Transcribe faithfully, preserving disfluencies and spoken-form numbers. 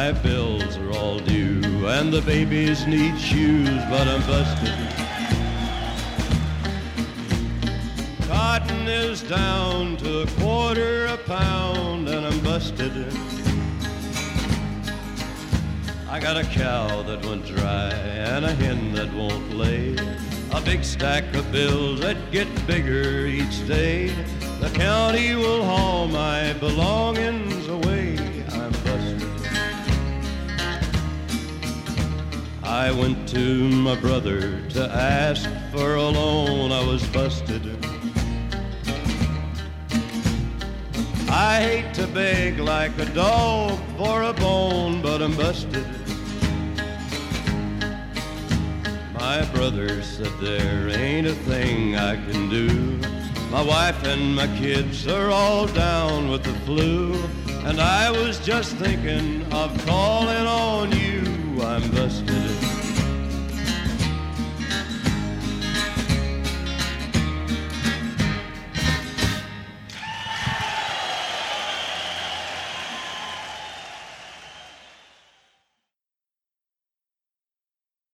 My bills are all due and the babies need shoes, but I'm busted. Cotton is down to a quarter a pound and I'm busted. I got a cow that went dry and a hen that won't lay, a big stack of bills that get bigger each day. The county will haul my belongings away. I'm busted. I went to my brother to ask for a loan. I was busted. I hate to beg like a dog for a bone, but I'm busted. My brother said there ain't a thing I can do. My wife and my kids are all down with the flu, and I was just thinking of calling on you. I'm busted.